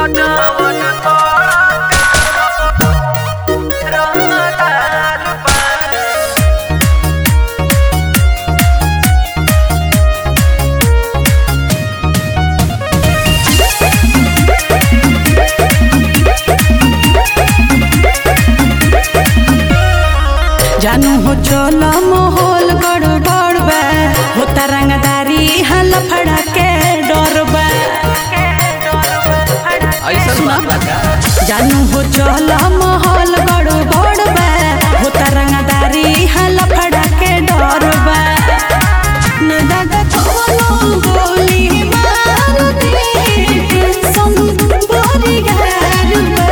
जानू हो चलो माहौल गड़बड़ बा होता रंगदारी हल फड़ा के डर बा जानू हो चलो माहौल गड़बड़ बा होता रंगदारी हल फड़ा के डर बा न दादा कोनो गोली मार दे संग बोरी गार बा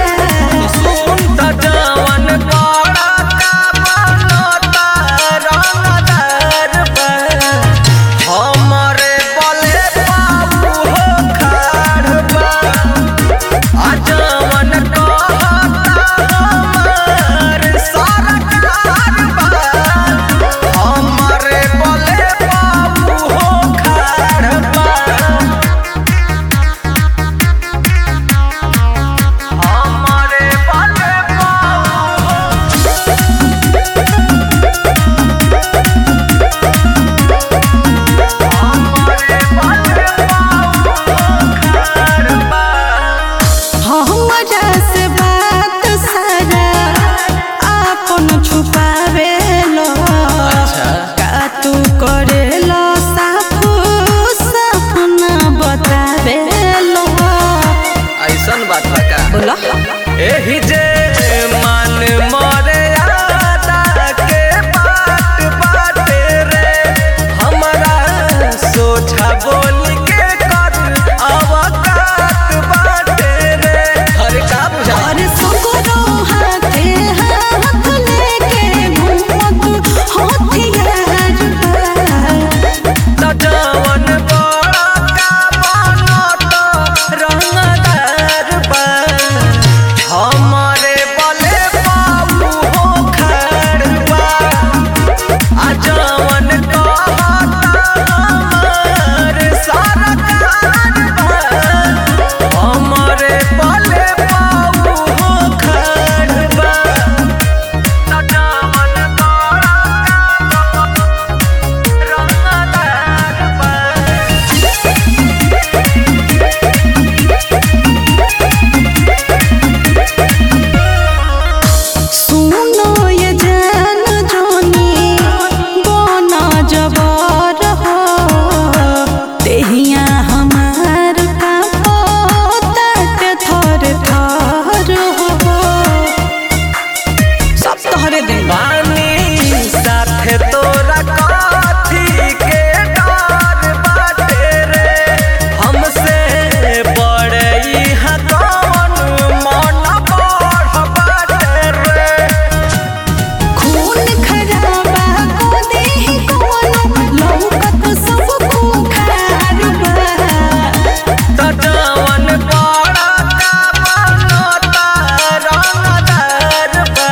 एही जे मान मर्यादा के बात बाटे रे हमरा सोझा बोल के कर अवकात बाटे रे अरे का बुझा अरे सगरो हाथे हाथ लेके घूमत होथियार त जवन बड़ा का बनत रंगदार बा हमारे बले बाबू हो खड़बा आ जवन कहता हमारे सरकार बा हमारे बले बाबू हो खड़बा त जवन बड़ा रंगदार बा साथे तोरा काथी के डर बाटे रे हमसे बड़े इहाँ कौन मन बढ़ बाटे रे खून खराबा को देहि कोनो लौकत सब खूंखार बा त जवन बड़ा का बनता रंगदार बा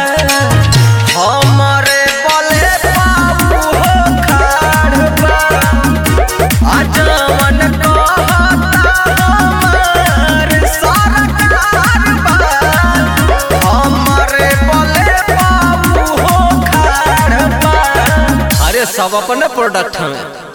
हमारे बले बाबू हो खड़बा आ जवन कहता हमारे सरकार बा हमारे बले बाबू हो खड़बा अरे सब अपने प्रोडक्ट हैं।